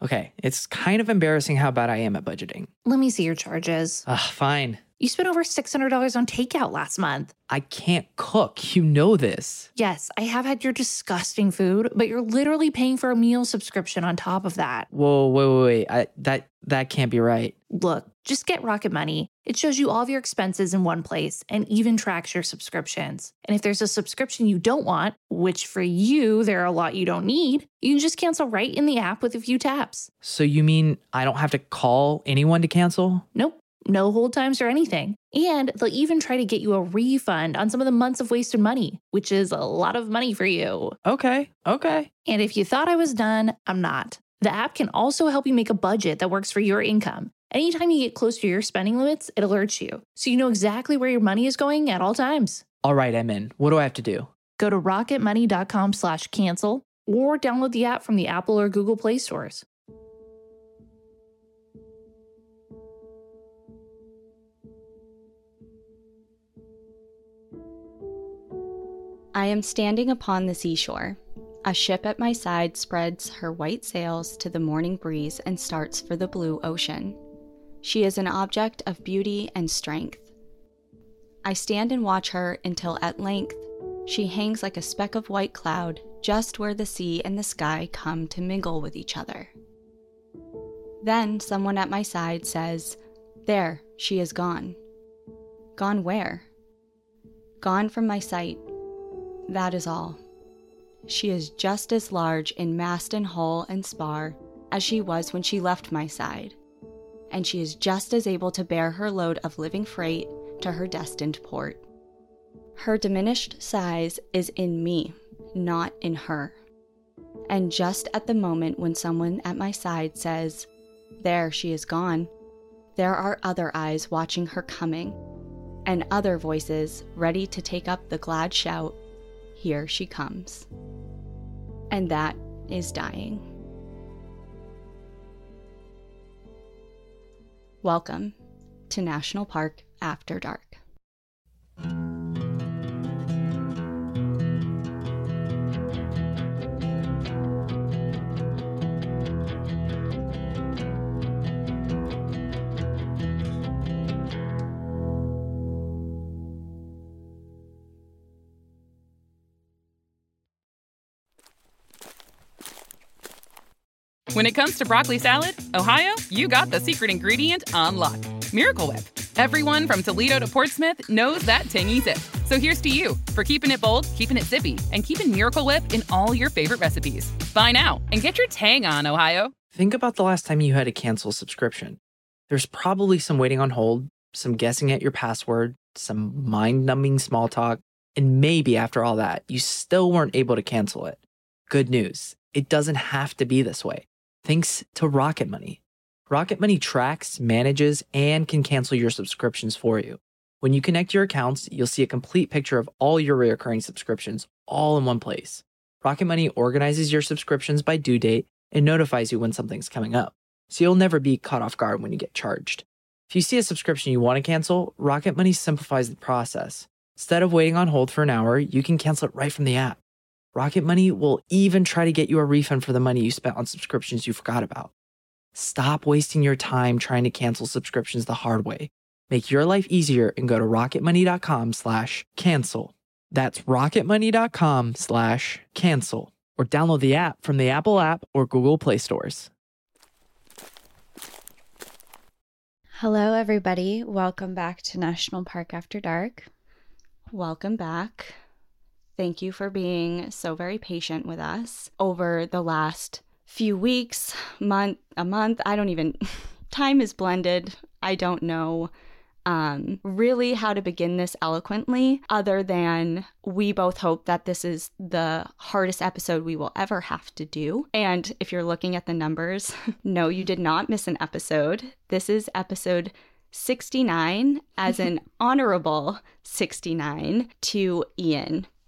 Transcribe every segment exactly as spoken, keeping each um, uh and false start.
Okay, it's kind of embarrassing how bad I am at budgeting. Let me see your charges. Ugh, fine. You spent over six hundred dollars on takeout last month. I can't cook. You know this. Yes, I have had your disgusting food, but you're literally paying for a meal subscription on top of that. Whoa, wait, wait, wait. I, that, that can't be right. Look, just get Rocket Money. It shows you all of your expenses in one place and even tracks your subscriptions. And if there's a subscription you don't want, which for you, there are a lot you don't need, you can just cancel right in the app with a few taps. So you mean I don't have to call anyone to cancel? Nope. No hold times or anything. And they'll even try to get you a refund on some of the months of wasted money, which is a lot of money for you. Okay, okay. And if you thought I was done, I'm not. The app can also help you make a budget that works for your income. Anytime you get close to your spending limits, it alerts you, so you know exactly where your money is going at all times. All right, I'm in. What do I have to do? Go to rocketmoney.com slash cancel or download the app from the Apple or Google Play stores. I am standing upon the seashore. A ship at my side spreads her white sails to the morning breeze and starts for the blue ocean. She is an object of beauty and strength. I stand and watch her until at length she hangs like a speck of white cloud just where the sea and the sky come to mingle with each other. Then someone at my side says, "There, she is gone." Gone where? Gone from my sight. That is all. She is just as large in mast and hull and spar as she was when she left my side, and she is just as able to bear her load of living freight to her destined port. Her diminished size is in me, not in her. And just at the moment when someone at my side says, "There, she is gone," there are other eyes watching her coming, and other voices ready to take up the glad shout, "Here she comes." And that is dying. Welcome to National Park After Dark. When it comes to broccoli salad, Ohio, you got the secret ingredient on lock. Miracle Whip. Everyone from Toledo to Portsmouth knows that tangy zip. So here's to you for keeping it bold, keeping it zippy, and keeping Miracle Whip in all your favorite recipes. Buy now and get your tang on, Ohio. Think about the last time you had to cancel a subscription. There's probably some waiting on hold, some guessing at your password, some mind-numbing small talk, and maybe after all that, you still weren't able to cancel it. Good news. It doesn't have to be this way. Thanks to Rocket Money. Rocket Money tracks, manages, and can cancel your subscriptions for you. When you connect your accounts, you'll see a complete picture of all your recurring subscriptions all in one place. Rocket Money organizes your subscriptions by due date and notifies you when something's coming up, so you'll never be caught off guard when you get charged. If you see a subscription you want to cancel, Rocket Money simplifies the process. Instead of waiting on hold for an hour, you can cancel it right from the app. Rocket Money will even try to get you a refund for the money you spent on subscriptions you forgot about. Stop wasting your time trying to cancel subscriptions the hard way. Make your life easier and go to rocketmoney.com slash cancel. That's rocketmoney.com slash cancel. Or download the app from the Apple app or Google Play stores. Hello, everybody. Welcome back to National Park After Dark. Welcome back. Thank you for being so very patient with us over the last few weeks, month, a month. I don't even, time is blended. I don't know um, really how to begin this eloquently, other than we both hope that this is the hardest episode we will ever have to do. And if you're looking at the numbers, no, you did not miss an episode. This is episode sixty-nine, as an honorable sixty-nine to Ian.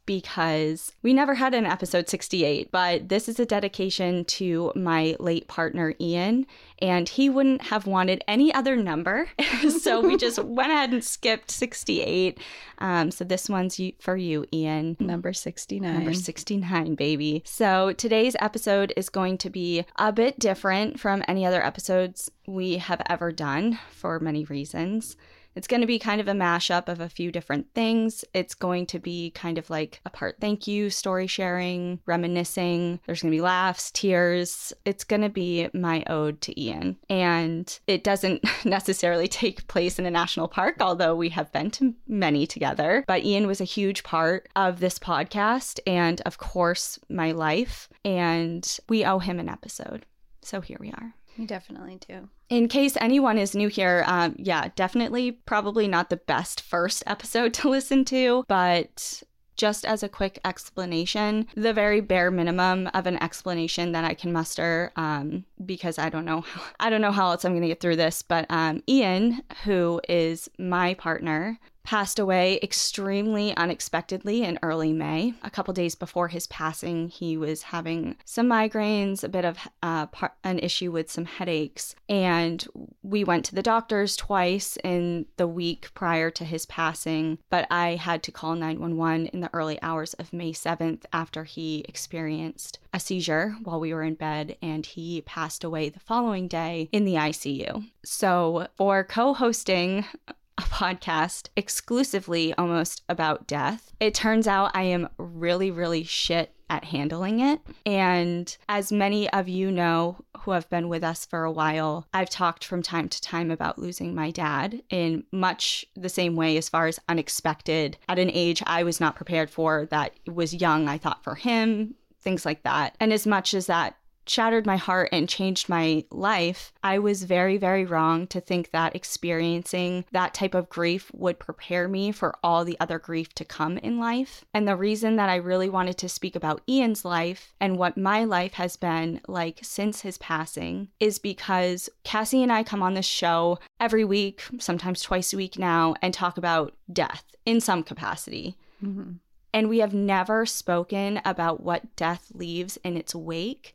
because we never had an episode sixty-eight, but this is a dedication to my late partner, Ian, and he wouldn't have wanted any other number. So we just went ahead and skipped sixty-eight. Um, so this one's for you, Ian. Number sixty-nine. Number sixty-nine, baby. So today's episode is going to be a bit different from any other episodes we have ever done for many reasons. It's going to be kind of a mashup of a few different things. It's going to be kind of like a part thank you, story sharing, reminiscing. There's going to be laughs, tears. It's going to be my ode to Ian. And it doesn't necessarily take place in a national park, although we have been to many together. But Ian was a huge part of this podcast and, of course, my life. And we owe him an episode. So here we are. We definitely do. In case anyone is new here, um, yeah, definitely probably not the best first episode to listen to, but just as a quick explanation, the very bare minimum of an explanation that I can muster, um, because I don't know, how, I don't know how else I'm going to get through this, but um, Ian, who is my partner, passed away extremely unexpectedly in early May. A couple days before his passing, he was having some migraines, a bit of uh, par- an issue with some headaches, and we went to the doctors twice in the week prior to his passing, but I had to call nine one one in the early hours of May seventh after he experienced a seizure while we were in bed, and he passed away the following day in the I C U. So for co-hosting a podcast exclusively almost about death, it turns out I am really, really shit at handling it. And as many of you know who have been with us for a while, I've talked from time to time about losing my dad in much the same way as far as unexpected, at an age I was not prepared for, that was young, I thought, for him, things like that. And as much as that shattered my heart and changed my life, I was very, very wrong to think that experiencing that type of grief would prepare me for all the other grief to come in life. And the reason that I really wanted to speak about Ian's life and what my life has been like since his passing is because Cassie and I come on this show every week, sometimes twice a week now, and talk about death in some capacity. Mm-hmm. And we have never spoken about what death leaves in its wake,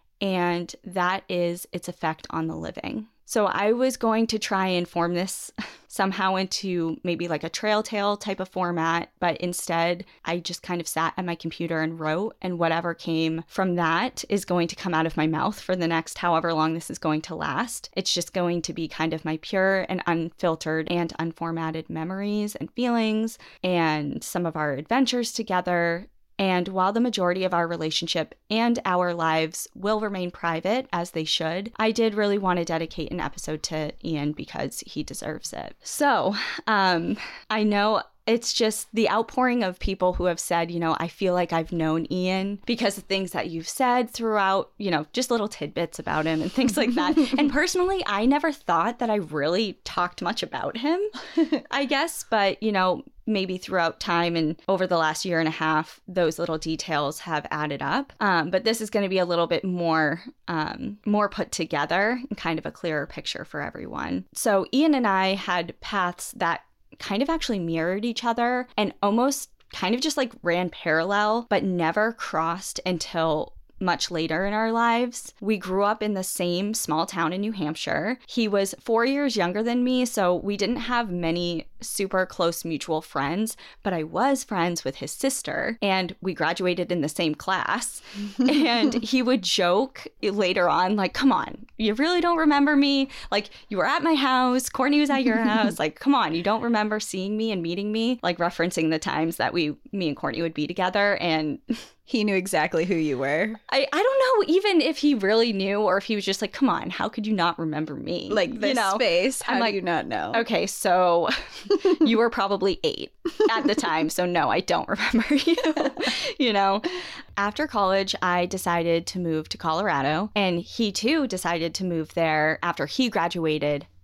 and that is its effect on the living. So I was going to try and form this somehow into maybe like a trail tale type of format, but instead I just kind of sat at my computer and wrote, and whatever came from that is going to come out of my mouth for the next however long this is going to last. It's just going to be kind of my pure and unfiltered and unformatted memories and feelings and some of our adventures together. And while the majority of our relationship and our lives will remain private, as they should, I did really want to dedicate an episode to Ian because he deserves it. So, um, I know it's just the outpouring of people who have said, you know, I feel like I've known Ian because of things that you've said throughout, you know, just little tidbits about him and things like that. And personally, I never thought that I really talked much about him, I guess. But, you know, maybe throughout time and over the last year and a half, those little details have added up. Um, but this is going to be a little bit more, um, more put together and kind of a clearer picture for everyone. So Ian and I had paths that kind of actually mirrored each other and almost kind of just like ran parallel, but never crossed until much later in our lives. We grew up in the same small town in New Hampshire. He was four years younger than me, so we didn't have many super close mutual friends, but I was friends with his sister, and we graduated in the same class. And he would joke later on, like, come on, you really don't remember me? Like, you were at my house, Courtney was at your house. Like, come on, you don't remember seeing me and meeting me? Like, referencing the times that we, me and Courtney would be together. And he knew exactly who you were. I, I don't know even if he really knew or if he was just like, come on, how could you not remember me? Like this you know? space, how I'm do like, you not know? Okay, so you were probably eight at the time, so no, I don't remember you. You know? After college, I decided to move to Colorado, and he too decided to move there after he graduated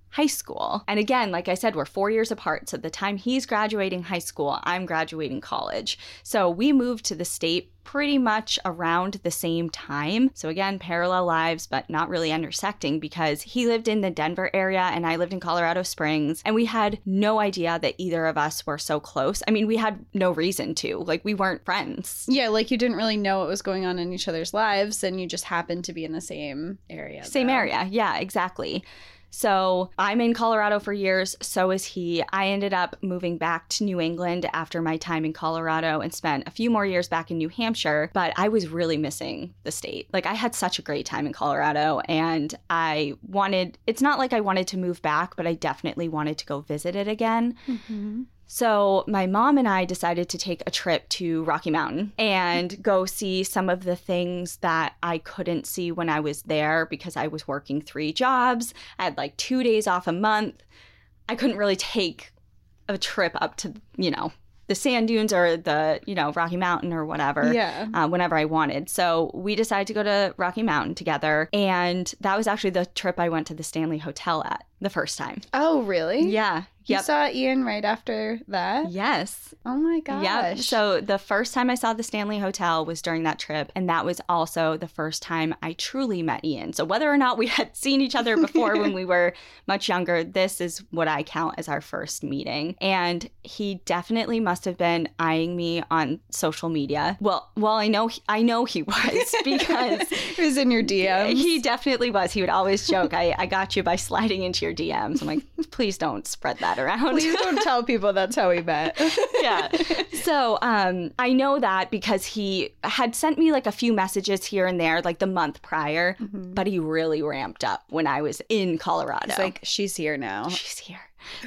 high school. And again, like I said, we're four years apart. So the time he's graduating high school, I'm graduating college. So we moved to the state pretty much around the same time. So again, parallel lives, but not really intersecting because he lived in the Denver area and I lived in Colorado Springs. And we had no idea that either of us were so close. I mean, we had no reason to. Like, we weren't friends. Yeah, like you didn't really know what was going on in each other's lives and you just happened to be in the same area. Same though. area. Yeah, exactly. So I'm in Colorado for years, so is he. I ended up moving back to New England after my time in Colorado and spent a few more years back in New Hampshire, but I was really missing the state. Like, I had such a great time in Colorado and I wanted, it's not like I wanted to move back, but I definitely wanted to go visit it again. Mm-hmm. So my mom and I decided to take a trip to Rocky Mountain and go see some of the things that I couldn't see when I was there because I was working three jobs. I had like two days off a month. I couldn't really take a trip up to, you know, the sand dunes or the, you know, Rocky Mountain or whatever, yeah. uh, whenever I wanted. So we decided to go to Rocky Mountain together. And that was actually the trip I went to the Stanley Hotel at the first time. Oh, really? Yeah. You Yep. saw Ian right after that? Yes. Oh my gosh. Yeah. So the first time I saw the Stanley Hotel was during that trip. And that was also the first time I truly met Ian. So whether or not we had seen each other before when we were much younger, this is what I count as our first meeting. And he definitely must have been eyeing me on social media. Well, well, I know he, I know he was because it was in your D Ms. He definitely was. He would always joke, I, I got you by sliding into your D Ms. I'm like, please don't spread that around. Please don't tell people that's how we met. Yeah. So um, I know that because he had sent me like a few messages here and there, like the month prior, mm-hmm. but he really ramped up when I was in Colorado. It's like, she's here now. She's here.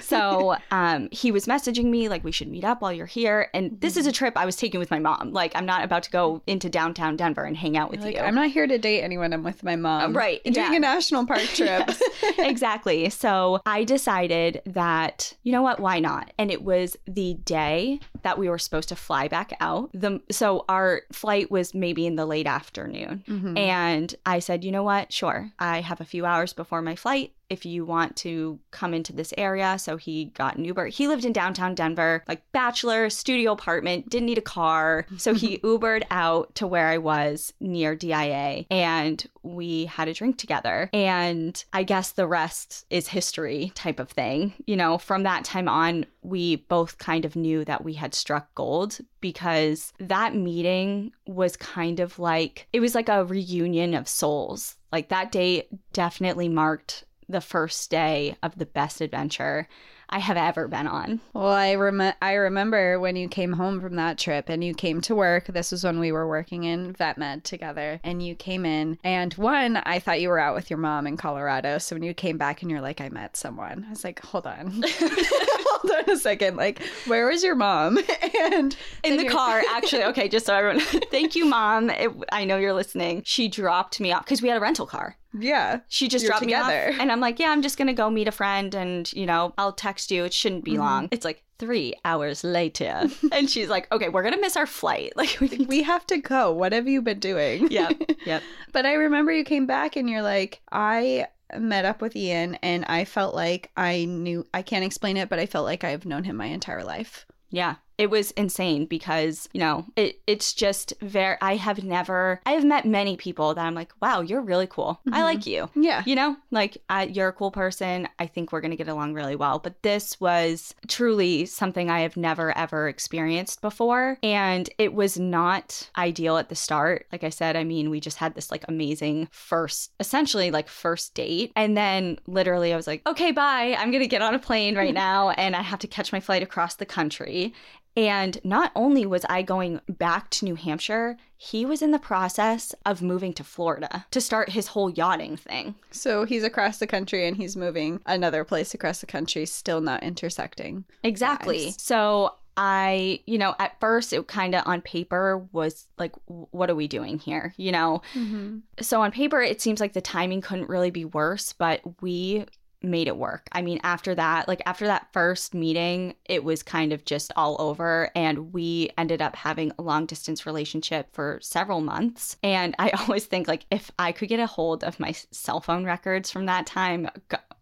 So um, he was messaging me like, we should meet up while you're here. And this is a trip I was taking with my mom. Like, I'm not about to go into downtown Denver and hang out with like, you. I'm not here to date anyone. I'm with my mom. Uh, right. Doing yeah. a national park trip. Yeah. Exactly. So I decided that, you know what, why not? And it was the day that we were supposed to fly back out. The So our flight was maybe in the late afternoon. Mm-hmm. And I said, you know what, sure. I have a few hours before my flight. If you want to come into this area. So he got an Uber. He lived in downtown Denver, like bachelor, studio apartment, didn't need a car. So he Ubered out to where I was near D I A and we had a drink together. And I guess the rest is history type of thing. You know, from that time on, we both kind of knew that we had struck gold because that meeting was kind of like, it was like a reunion of souls. Like that day definitely marked the first day of the best adventure I have ever been on. Well, I rem- I remember when you came home from that trip and you came to work. This was when we were working in vet med together. And you came in. And one, I thought you were out with your mom in Colorado. So when you came back and you're like, I met someone. I was like, hold on. Hold on a second. Like, where was your mom? And in the car, actually. Okay, just so everyone. Thank you, Mom. It, I know you're listening. She dropped me off because we had a rental car. Yeah. She just You're dropped together. me off. And I'm like, yeah, I'm just going to go meet a friend and, you know, I'll text you. It shouldn't be mm-hmm. long. It's like three hours later. And she's like, okay, we're going to miss our flight. Like, we, we have to go. What have you been doing? Yep. Yep. But I remember you came back and you're like, I met up with Ian and I felt like I knew, I can't explain it, but I felt like I've known him my entire life. Yeah. It was insane because, you know, it it's just very, I have never, I have met many people that I'm like, wow, you're really cool. Mm-hmm. I like you. Yeah. You know, like I, you're a cool person. I think we're going to get along really well. But this was truly something I have never, ever experienced before. And it was not ideal at the start. Like I said, I mean, we just had this like amazing first, essentially like first date. And then literally I was like, okay, bye. I'm going to get on a plane right now. And I have to catch my flight across the country. And not only was I going back to New Hampshire, he was in the process of moving to Florida to start his whole yachting thing. So he's across the country and he's moving another place across the country, still not intersecting. Exactly. Lives. So I, you know, at first it kind of on paper was like, what are we doing here? You know? Mm-hmm. So on paper, it seems like the timing couldn't really be worse, but we made it work. I mean, after that, like after that first meeting, it was kind of just all over. And we ended up having a long distance relationship for several months. And I always think like if I could get a hold of my cell phone records from that time,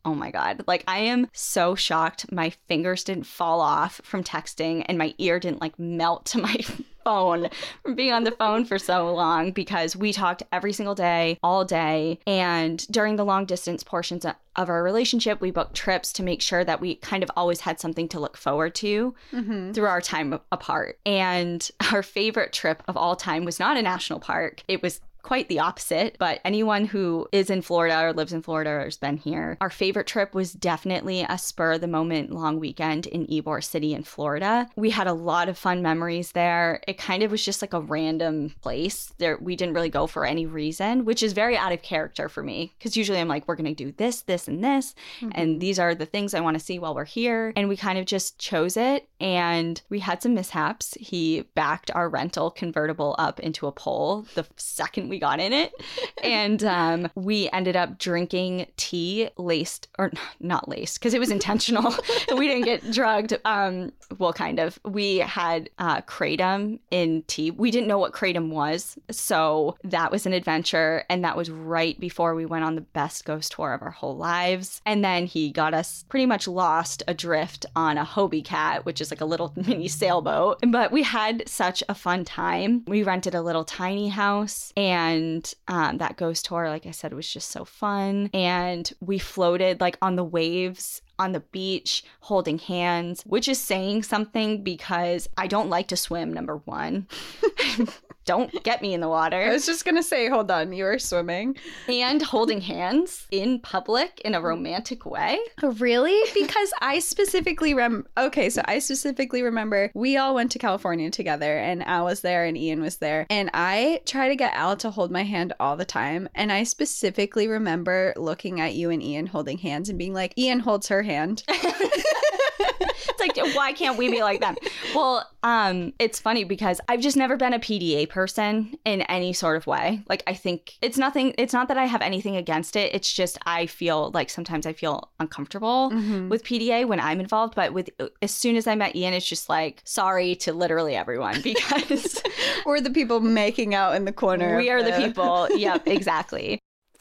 Oh my God. Like, I am so shocked my fingers didn't fall off from texting and my ear didn't like melt to my phone from being on the phone for so long, because we talked every single day, all day. And during the long distance portions of our relationship, we booked trips to make sure that we kind of always had something to look forward to mm-hmm. through our time apart. And our favorite trip of all time was not a national park. It was quite the opposite, but anyone who is in Florida or lives in Florida or has been here, our favorite trip was definitely a spur of the moment long weekend in Ybor City in Florida. We had a lot of fun memories there. It kind of was just like a random place. There, we didn't really go for any reason, which is very out of character for me, because usually I'm like, we're going to do this, this, and this, mm-hmm. and these are the things I want to see while we're here. And we kind of just chose it, and we had some mishaps. He backed our rental convertible up into a pole the second we got in it. And um, we ended up drinking tea laced, or not laced, because it was intentional. We didn't get drugged. Um, well, kind of. We had uh, kratom in tea. We didn't know what kratom was. So that was an adventure. And that was right before we went on the best ghost tour of our whole lives. And then he got us pretty much lost adrift on a Hobie Cat, which is like a little mini sailboat. But we had such a fun time. We rented a little tiny house, and And um, that ghost tour, like I said, was just so fun. And we floated like on the waves on the beach, holding hands, which is saying something because I don't like to swim, number one. Don't get me in the water. I was just going to say, hold on, you were swimming. And holding hands in public in a romantic way. Really? Because I specifically rem. Okay, so I specifically remember we all went to California together, and Al was there and Ian was there. And I try to get Al to hold my hand all the time. And I specifically remember looking at you and Ian holding hands and being like, Ian holds her hand. It's like, why can't we be like them? Well, um, it's funny because I've just never been a P D A person in any sort of way. Like, I think it's nothing, it's not that I have anything against it. It's just I feel like sometimes I feel uncomfortable mm-hmm. with P D A when I'm involved. But with as soon as I met Ian, it's just like, sorry to literally everyone, because we're the people making out in the corner. We are the, the people. Yep, exactly.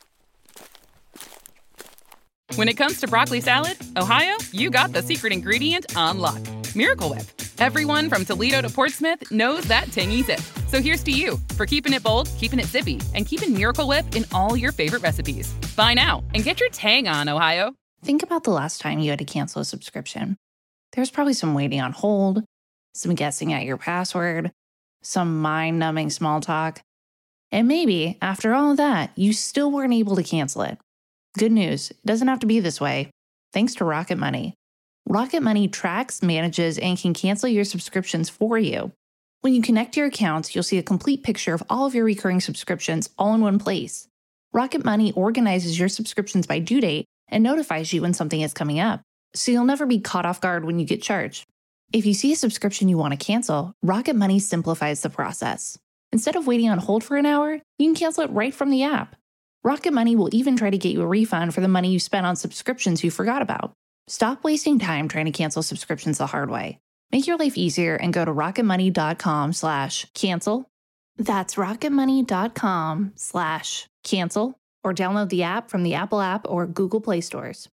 When it comes to broccoli salad, Ohio, you got the secret ingredient on lock. Miracle Whip. Everyone from Toledo to Portsmouth knows that tangy zip. So here's to you for keeping it bold, keeping it zippy, and keeping Miracle Whip in all your favorite recipes. Buy now and get your tang on, Ohio. Think about the last time you had to cancel a subscription. There's probably some waiting on hold, some guessing at your password, some mind-numbing small talk. And maybe, after all of that, you still weren't able to cancel it. Good news, it doesn't have to be this way. Thanks to Rocket Money. Rocket Money tracks, manages, and can cancel your subscriptions for you. When you connect your accounts, you'll see a complete picture of all of your recurring subscriptions all in one place. Rocket Money organizes your subscriptions by due date and notifies you when something is coming up, so you'll never be caught off guard when you get charged. If you see a subscription you want to cancel, Rocket Money simplifies the process. Instead of waiting on hold for an hour, you can cancel it right from the app. Rocket Money will even try to get you a refund for the money you spent on subscriptions you forgot about. Stop wasting time trying to cancel subscriptions the hard way. Make your life easier and go to rocketmoney.com slash cancel. That's rocketmoney.com slash cancel, or download the app from the Apple App or Google Play stores.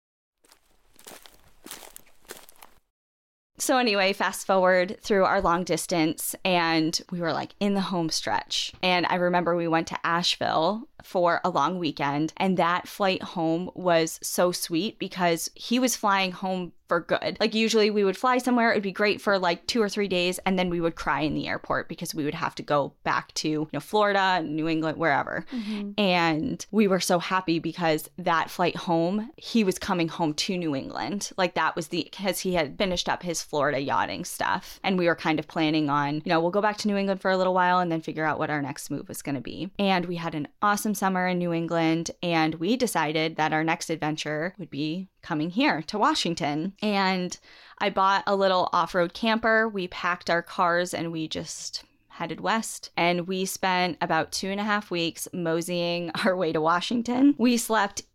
So anyway, fast forward through our long distance, and we were like in the home stretch. And I remember we went to Asheville for a long weekend, and that flight home was so sweet because he was flying home for good. Like, usually we would fly somewhere, it'd be great for like two or three days, and then we would cry in the airport because we would have to go back to, you know, Florida, New England, wherever. Mm-hmm. And we were so happy because that flight home, he was coming home to New England. Like, that was the, because he had finished up his Florida yachting stuff. And we were kind of planning on, you know, we'll go back to New England for a little while and then figure out what our next move was going to be. And we had an awesome summer in New England, and we decided that our next adventure would be coming here to Washington. And I bought a little off-road camper. We packed our cars and we just headed west. And we spent about two and a half weeks moseying our way to Washington. We slept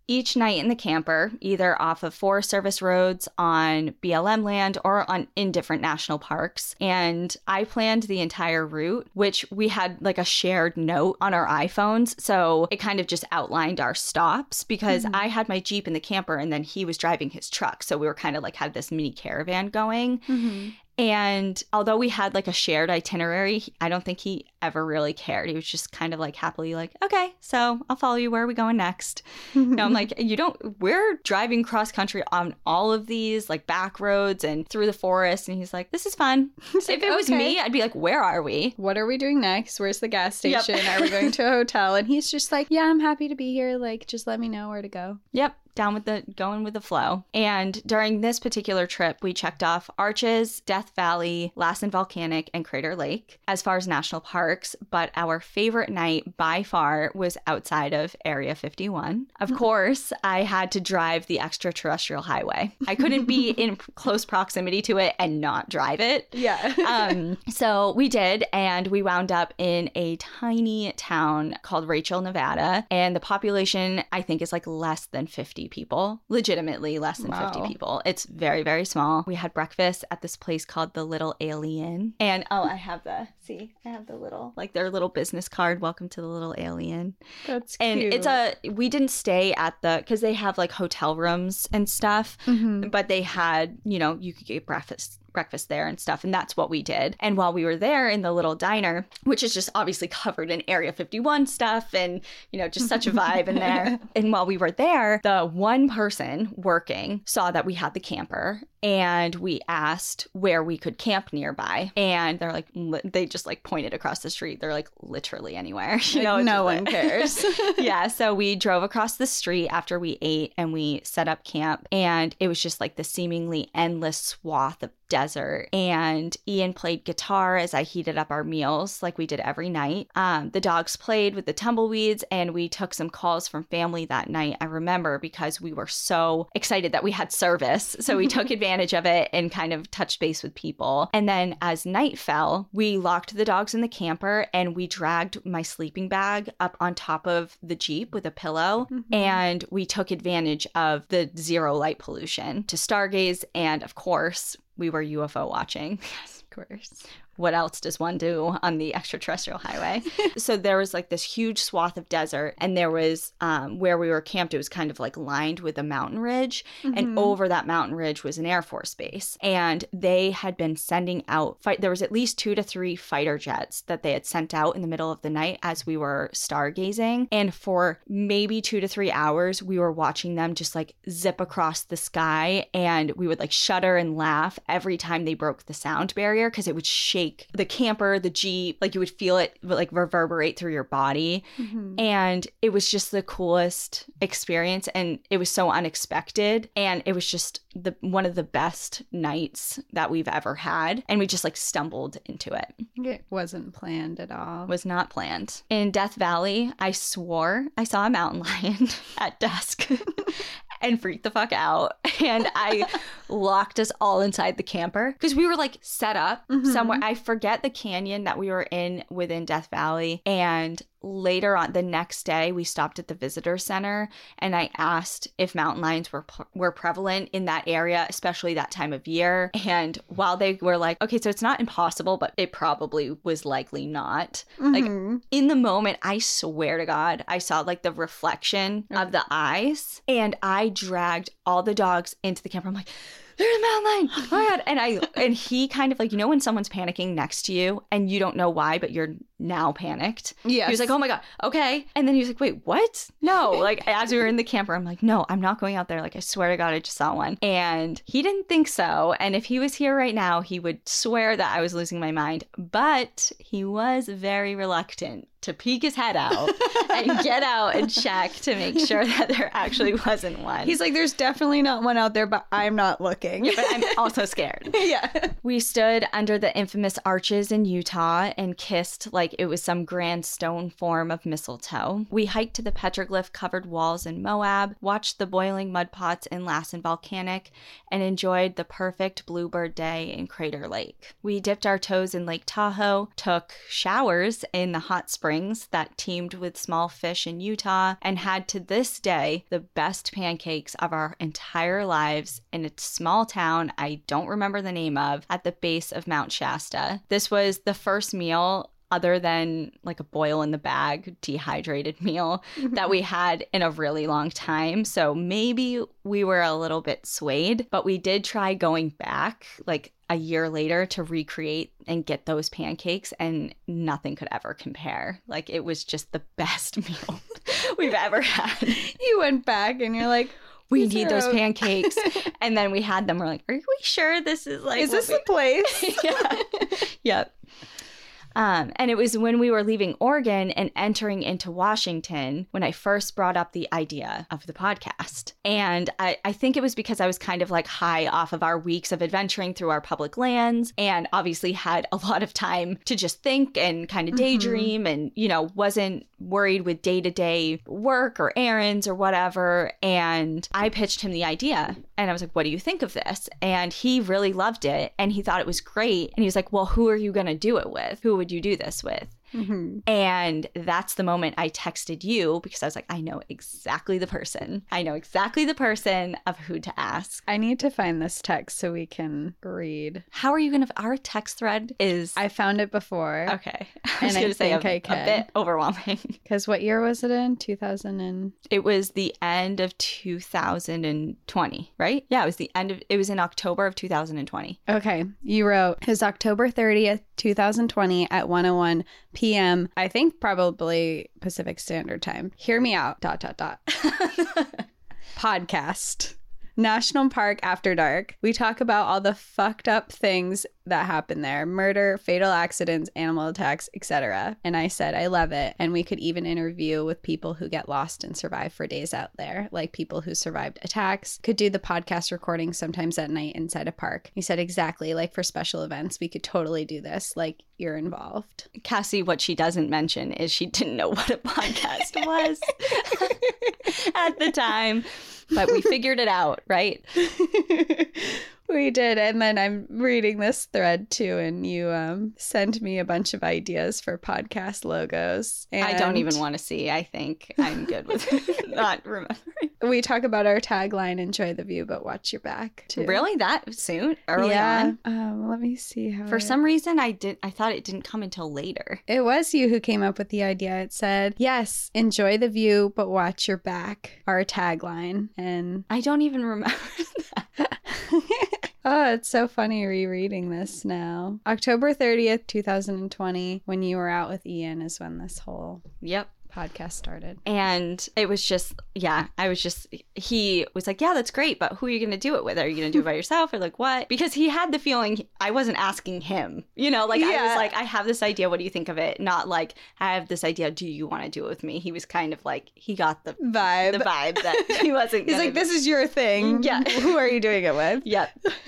each night in the camper, either off of Forest Service roads, on B L M land, or on in different national parks. And I planned the entire route, which we had like a shared note on our iPhones. So it kind of just outlined our stops because mm-hmm. I had my Jeep in the camper and then he was driving his truck. So we were kind of like had this mini caravan going. Mm-hmm. And although we had like a shared itinerary, I don't think he ever really cared. He was just kind of like happily like, okay, so I'll follow you. Where are we going next? You know, I'm like, you don't, we're driving cross country on all of these like back roads and through the forest. And he's like, this is fun. If like, it was okay. me, I'd be like, where are we? What are we doing next? Where's the gas station? Yep. Are we going to a hotel? And he's just like, yeah, I'm happy to be here. Like, just let me know where to go. Yep. Down with the, going with the flow. And during this particular trip, we checked off Arches, Death Valley, Lassen Volcanic, and Crater Lake as far as national parks. But our favorite night by far was outside of Area fifty-one. Of course, I had to drive the extraterrestrial highway. I couldn't be in close proximity to it and not drive it. Yeah. um, so we did, and we wound up in a tiny town called Rachel, Nevada. And the population, I think, is like less than fifty people, legitimately less than wow. fifty people. It's very, very small. We had breakfast at this place called the Little Alien. And oh, I have the, see, I have the little, like their little business card, welcome to the Little Alien. That's and cute. it's a, we didn't stay at the, because they have like hotel rooms and stuff, mm-hmm. but they had, you know, you could get breakfast breakfast there and stuff. And that's what we did. And while we were there in the little diner, which is just obviously covered in Area fifty-one stuff and, you know, just such a vibe in there. And while we were there, the one person working saw that we had the camper and we asked where we could camp nearby. And they're like, li- they just like pointed across the street. They're like, literally anywhere. You know, no one cares. Yeah. So we drove across the street after we ate and we set up camp. And it was just like the seemingly endless swath of desert. And Ian played guitar as I heated up our meals like we did every night. Um, the dogs played with the tumbleweeds and we took some calls from family that night. I remember because we were so excited that we had service. So we took advantage of it and kind of touched base with people. And then as night fell, we locked the dogs in the camper and we dragged my sleeping bag up on top of the Jeep with a pillow. Mm-hmm. And we took advantage of the zero light pollution to stargaze. And of course, we were U F O watching. Yes, of course. What else does one do on the extraterrestrial highway? So there was like this huge swath of desert, and there was um, where we were camped, it was kind of like lined with a mountain ridge. Mm-hmm. And over that mountain ridge was an Air Force base. And they had been sending out, fight. there was at least two to three fighter jets that they had sent out in the middle of the night as we were stargazing. And for maybe two to three hours, we were watching them just like zip across the sky. And we would like shudder and laugh every time they broke the sound barrier because it would shake the camper, the Jeep, like you would feel it like reverberate through your body. Mm-hmm. And it was just the coolest experience. And it was so unexpected. And it was just the one of the best nights that we've ever had. And we just like stumbled into it. It wasn't planned at all. Was not planned. In Death Valley, I swore I saw a mountain lion at dusk. And freaked the fuck out. And I locked us all inside the camper because we were like set up mm-hmm. somewhere. I forget the canyon that we were in within Death Valley. And later on the next day, we stopped at the visitor center and I asked if mountain lions were were prevalent in that area, especially that time of year. And while they were like, okay, so it's not impossible, but it probably was likely not. Mm-hmm. Like in the moment, I swear to God, I saw like the reflection mm-hmm. of the eyes and I dragged all the dogs into the camper. I'm like, there's a mountain lion. Oh my God. And I and he kind of like, you know, when someone's panicking next to you and you don't know why, but you're now panicked. Yeah. He was like, oh my God, okay. And then he was like, wait, what? No. Like as we were in the camper, I'm like, no, I'm not going out there. Like, I swear to God, I just saw one. And he didn't think so. And if he was here right now, he would swear that I was losing my mind. But he was very reluctant to peek his head out and get out and check to make sure that there actually wasn't one. He's like, there's definitely not one out there, but I'm not looking. Yeah, but I'm also scared. Yeah. We stood under the infamous arches in Utah and kissed like like it was some grand stone form of mistletoe. We hiked to the petroglyph-covered walls in Moab, watched the boiling mud pots in Lassen Volcanic, and enjoyed the perfect bluebird day in Crater Lake. We dipped our toes in Lake Tahoe, took showers in the hot springs that teemed with small fish in Utah, and had to this day the best pancakes of our entire lives in a small town I don't remember the name of at the base of Mount Shasta. This was the first meal other than like a boil in the bag, dehydrated meal that we had in a really long time. So maybe we were a little bit swayed, but we did try going back like a year later to recreate and get those pancakes, and nothing could ever compare. Like it was just the best meal we've ever had. You went back and you're like, we need those pancakes. And then we had them. We're like, are we sure this is like, is this we- the place? Yeah. Yep. Um, and it was when we were leaving Oregon and entering into Washington when I first brought up the idea of the podcast. And I, I think it was because I was kind of like high off of our weeks of adventuring through our public lands and obviously had a lot of time to just think and kind of daydream mm-hmm. and, you know, wasn't worried with day-to-day work or errands or whatever. And I pitched him the idea and I was like, what do you think of this? And he really loved it and he thought it was great. And he was like, well, who are you going to do it with? Who would you do this with? Mm-hmm. And that's the moment I texted you because I was like, I know exactly the person. I know exactly the person of who to ask. I need to find this text so we can read. How are you going to? Our text thread is. I found it before. Okay. I was going to say a, a bit overwhelming. Because what year was it in? two thousand and It was the end of two thousand twenty, right? Yeah, it was the end of. It was in October of two thousand twenty. Okay. You wrote, it was October thirtieth, twenty twenty at one oh one p.m. I think probably Pacific Standard Time. Hear me out. Dot, dot, dot. Podcast. National Park After Dark. We talk about all the fucked up things that happen there. Murder, fatal accidents, animal attacks, et cetera. And I said, I love it. And we could even interview with people who get lost and survive for days out there, like people who survived attacks. Could do the podcast recording sometimes at night inside a park. He said, exactly. Like for special events, we could totally do this. Like you're involved. Cassie, what she doesn't mention is she didn't know what a podcast was at the time. But we figured it out, right? We did. And then I'm reading this thread too, and you um, sent me a bunch of ideas for podcast logos. And I don't even want to see. I think I'm good with not remembering. We talk about our tagline, enjoy the view, but watch your back too. Really? That soon? Early yeah. on? Um, let me see how For I... some reason, I did. I thought it didn't come until later. It was you who came up with the idea. It said, yes, enjoy the view, but watch your back. Our tagline. And I don't even remember that. Oh, it's so funny rereading this now. October thirtieth, twenty twenty, when you were out with Ian is when this whole yep podcast started. And it was just, yeah, I was just, he was like, yeah, that's great, but who are you going to do it with? Are you going to do it by yourself or like what? Because he had the feeling I wasn't asking him, you know, like yeah. I was like, I have this idea. What do you think of it? Not like, I have this idea. Do you want to do it with me? He was kind of like, he got the vibe, the vibe that he wasn't. He's like, this is your thing. Yeah. Who are you doing it with? Yep.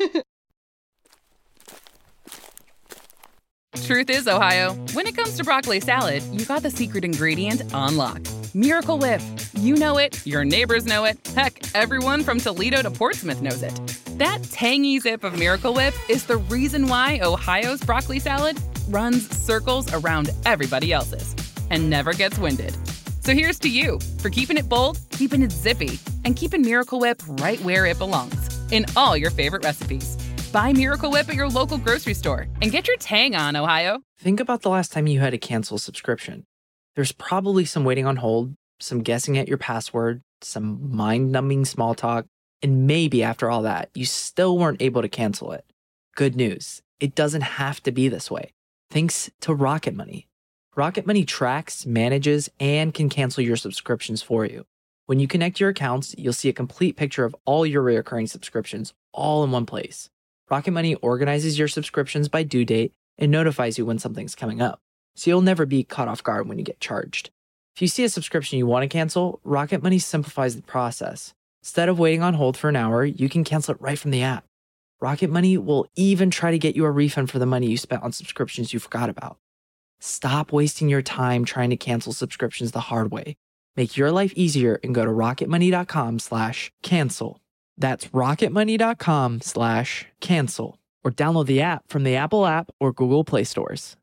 Truth is, Ohio, when it comes to broccoli salad, you got the secret ingredient on lock. Miracle Whip. You know it, your neighbors know it, heck, everyone from Toledo to Portsmouth knows it. That tangy zip of Miracle Whip is the reason why Ohio's broccoli salad runs circles around everybody else's and never gets winded. So here's to you for keeping it bold, keeping it zippy, and keeping Miracle Whip right where it belongs, in all your favorite recipes. Buy Miracle Whip at your local grocery store and get your tang on, Ohio. Think about the last time you had to cancel a subscription. There's probably some waiting on hold, some guessing at your password, some mind-numbing small talk, and maybe after all that, you still weren't able to cancel it. Good news, it doesn't have to be this way. Thanks to Rocket Money. Rocket Money tracks, manages, and can cancel your subscriptions for you. When you connect your accounts, you'll see a complete picture of all your recurring subscriptions all in one place. Rocket Money organizes your subscriptions by due date and notifies you when something's coming up, so you'll never be caught off guard when you get charged. If you see a subscription you want to cancel, Rocket Money simplifies the process. Instead of waiting on hold for an hour, you can cancel it right from the app. Rocket Money will even try to get you a refund for the money you spent on subscriptions you forgot about. Stop wasting your time trying to cancel subscriptions the hard way. Make your life easier and go to rocketmoney.com slash cancel. That's rocketmoney.com slash cancel. Or download the app from the Apple app or Google Play stores.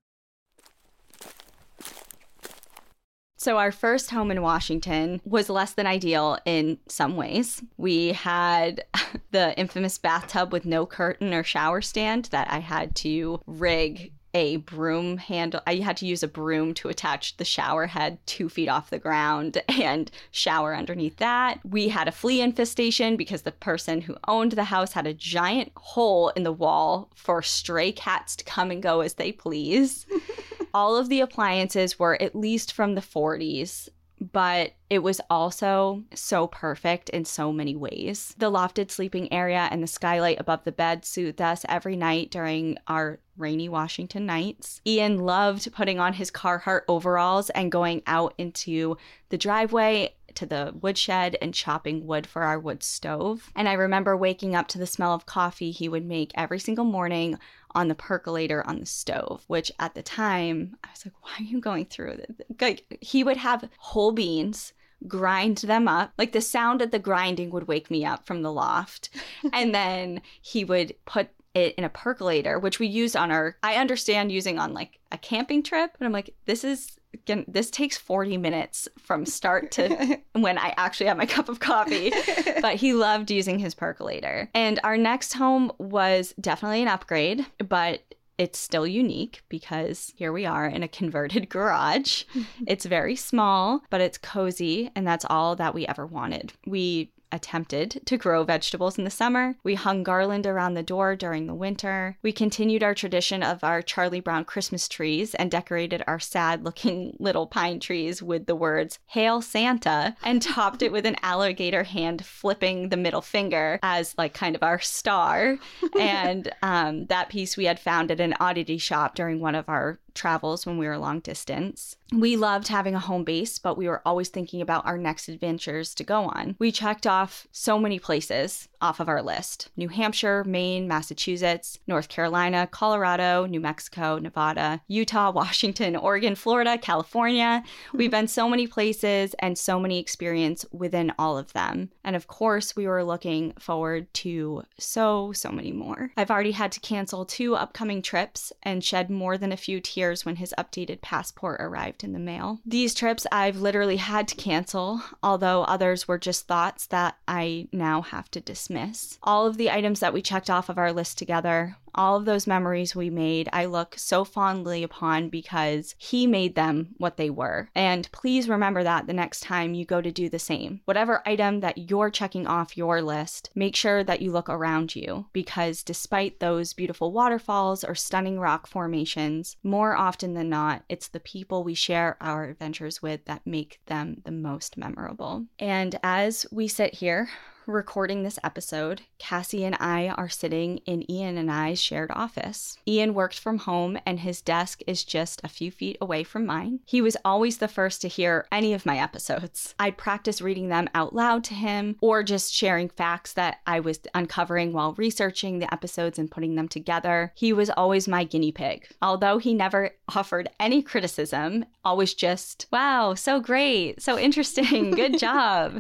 So our first home in Washington was less than ideal in some ways. We had the infamous bathtub with no curtain or shower stand that I had to rig a broom handle. I had to use a broom to attach the shower head two feet off the ground and shower underneath that. We had a flea infestation because the person who owned the house had a giant hole in the wall for stray cats to come and go as they please. All of the appliances were at least from the forties, but it was also so perfect in so many ways. The lofted sleeping area and the skylight above the bed soothed us every night during our rainy Washington nights. Ian loved putting on his Carhartt overalls and going out into the driveway to the woodshed and chopping wood for our wood stove. And I remember waking up to the smell of coffee he would make every single morning on the percolator on the stove, which at the time, I was like, why are you going through this? Like, he would have whole beans, grind them up. Like, the sound of the grinding would wake me up from the loft. And then he would put it in a percolator, which we used on our, I understand using on like a camping trip. And I'm like, this is, again, this takes forty minutes from start to when I actually have my cup of coffee. But he loved using his percolator. And our next home was definitely an upgrade, but it's still unique because here we are in a converted garage. It's very small, but it's cozy, and that's all that we ever wanted. We attempted to grow vegetables in the summer. We hung garland around the door during the winter. We continued our tradition of our Charlie Brown Christmas trees and decorated our sad-looking little pine trees with the words, "Hail Santa," and topped it with an alligator hand flipping the middle finger as like kind of our star. And um, that piece we had found at an oddity shop during one of our travels when we were long distance. We loved having a home base, but we were always thinking about our next adventures to go on. We checked off so many places off of our list: New Hampshire, Maine, Massachusetts, North Carolina, Colorado, New Mexico, Nevada, Utah, Washington, Oregon, Florida, California. We've been so many places and so many experiences within all of them. And of course, we were looking forward to so, so many more. I've already had to cancel two upcoming trips and shed more than a few tears when his updated passport arrived in the mail. These trips I've literally had to cancel, although others were just thoughts that I now have to dismiss. All of the items that we checked off of our list together, all of those memories we made, I look so fondly upon because he made them what they were. And please remember that the next time you go to do the same. Whatever item that you're checking off your list, make sure that you look around you, because despite those beautiful waterfalls or stunning rock formations, more often than not, it's the people we share our adventures with that make them the most memorable. And as we sit here recording this episode, Cassie and I are sitting in Ian and I's shared office. Ian worked from home and his desk is just a few feet away from mine. He was always the first to hear any of my episodes. I'd practice reading them out loud to him or just sharing facts that I was uncovering while researching the episodes and putting them together. He was always my guinea pig. Although he never offered any criticism, always just, wow, so great, so interesting, good job.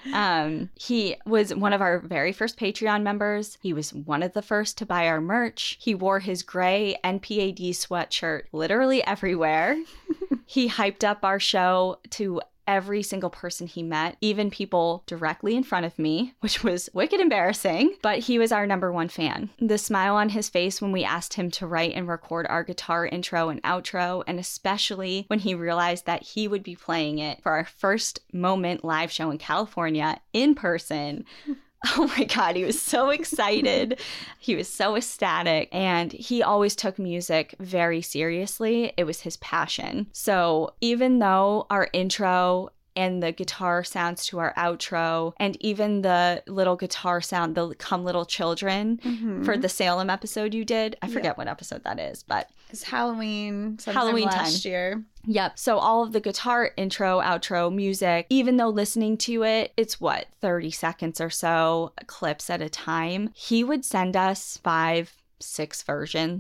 Um, he was one of our very first Patreon members. He was one of the first to buy our merch. He wore his gray N P A D sweatshirt literally everywhere. He hyped up our show to every single person he met, even people directly in front of me, which was wicked embarrassing, but he was our number one fan. The smile on his face when we asked him to write and record our guitar intro and outro, and especially when he realized that he would be playing it for our first Moment live show in California in person. Oh my God, he was so excited. He was so ecstatic. And he always took music very seriously. It was his passion. So even though our intro and the guitar sounds to our outro, and even the little guitar sound, the Come Little Children, mm-hmm. for the Salem episode you did, I forget yeah. what episode that is, but it's Halloween, Halloween last time. year. Yep. So all of the guitar intro, outro music, even though listening to it, it's what, thirty seconds or so, clips at a time, he would send us five, six versions.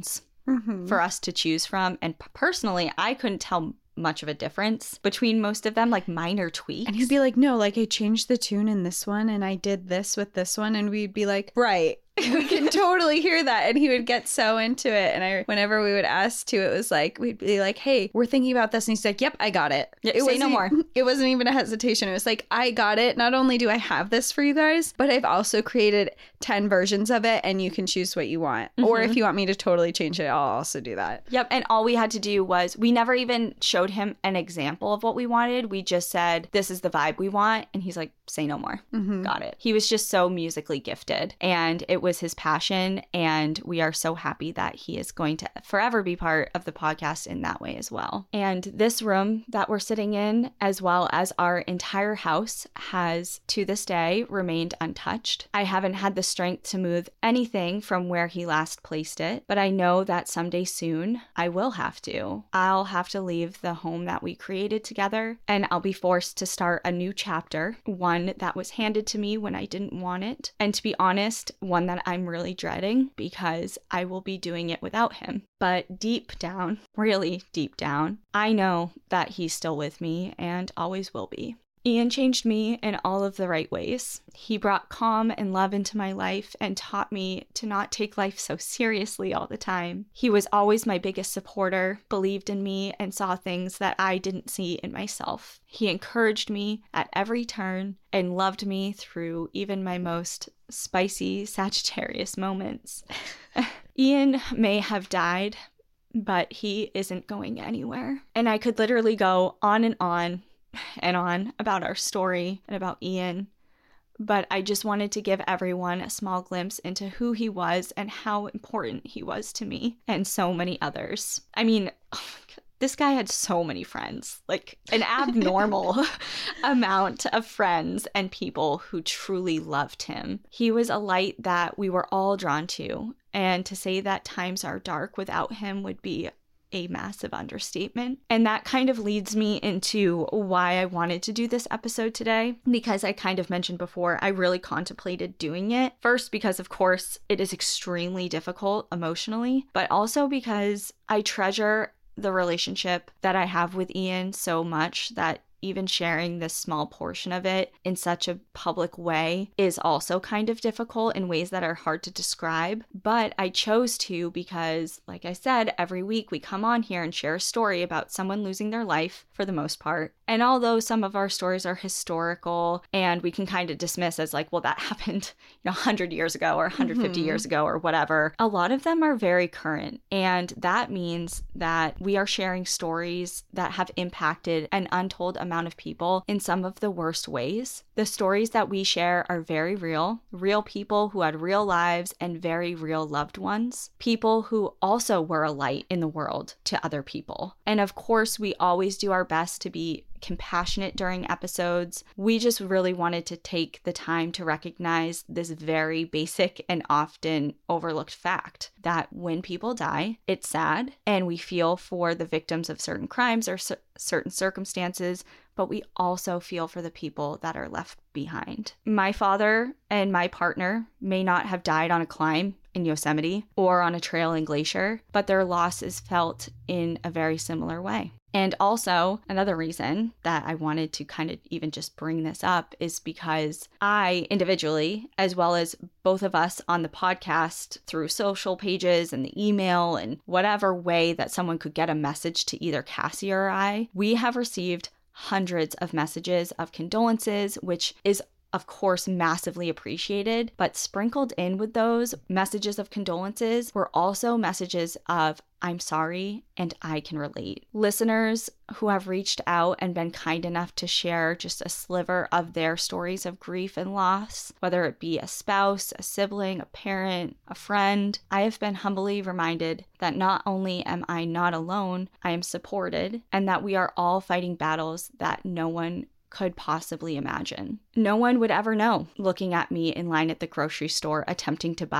mm-hmm. for us to choose from. And personally, I couldn't tell much of a difference between most of them, like minor tweaks. And he'd be like, no, like I changed the tune in this one and I did this with this one. And we'd be like, right. We can totally hear that. And he would get so into it. And I, whenever we would ask to, it was like, we'd be like, hey, we're thinking about this. And he's like, yep, I got it. Yep, it say no more. It wasn't even a hesitation. It was like, I got it. Not only do I have this for you guys, but I've also created ten versions of it and you can choose what you want. Mm-hmm. Or if you want me to totally change it, I'll also do that. Yep. And all we had to do was, we never even showed him an example of what we wanted. We just said, this is the vibe we want. And he's like, say no more. Mm-hmm. Got it. He was just so musically gifted and it was his passion. And we are so happy that he is going to forever be part of the podcast in that way as well. And this room that we're sitting in, as well as our entire house, has to this day remained untouched. I haven't had the strength to move anything from where he last placed it, but I know that someday soon I will have to. I'll have to leave the home that we created together and I'll be forced to start a new chapter, one that was handed to me when I didn't want it. And to be honest, one that I'm really dreading because I will be doing it without him. But deep down, really deep down, I know that he's still with me and always will be. Ian changed me in all of the right ways. He brought calm and love into my life and taught me to not take life so seriously all the time. He was always my biggest supporter, believed in me, and saw things that I didn't see in myself. He encouraged me at every turn and loved me through even my most spicy Sagittarius moments. Ian may have died, but he isn't going anywhere. And I could literally go on and on and on about our story and about Ian, but I just wanted to give everyone a small glimpse into who he was and how important he was to me and so many others. I mean, oh my God, this guy had so many friends, like an abnormal amount of friends and people who truly loved him. He was a light that we were all drawn to, and to say that times are dark without him would be a massive understatement. And that kind of leads me into why I wanted to do this episode today, because I kind of mentioned before, I really contemplated doing it. First, because of course it is extremely difficult emotionally, but also because I treasure the relationship that I have with Ian so much that even sharing this small portion of it in such a public way is also kind of difficult in ways that are hard to describe. But I chose to because, like I said, every week we come on here and share a story about someone losing their life for the most part. And although some of our stories are historical and we can kind of dismiss as like, well, that happened, you know, one hundred years ago or one hundred fifty mm-hmm. years ago or whatever, a lot of them are very current. And that means that we are sharing stories that have impacted an untold amount of people in some of the worst ways. The stories that we share are very real, real people who had real lives and very real loved ones, people who also were a light in the world to other people. And of course, we always do our best to be compassionate during episodes. We just really wanted to take the time to recognize this very basic and often overlooked fact that when people die, it's sad and we feel for the victims of certain crimes or c- certain circumstances, but we also feel for the people that are left behind. My father and my partner may not have died on a climb in Yosemite or on a trail in Glacier, but their loss is felt in a very similar way. And also, another reason that I wanted to kind of even just bring this up is because I individually, as well as both of us on the podcast through social pages and the email and whatever way that someone could get a message to either Cassie or I, we have received hundreds of messages of condolences, which is of course, massively appreciated, but sprinkled in with those messages of condolences were also messages of, I'm sorry, and I can relate. Listeners who have reached out and been kind enough to share just a sliver of their stories of grief and loss, whether it be a spouse, a sibling, a parent, a friend, I have been humbly reminded that not only am I not alone, I am supported, and that we are all fighting battles that no one could possibly imagine. No one would ever know looking at me in line at the grocery store attempting to buy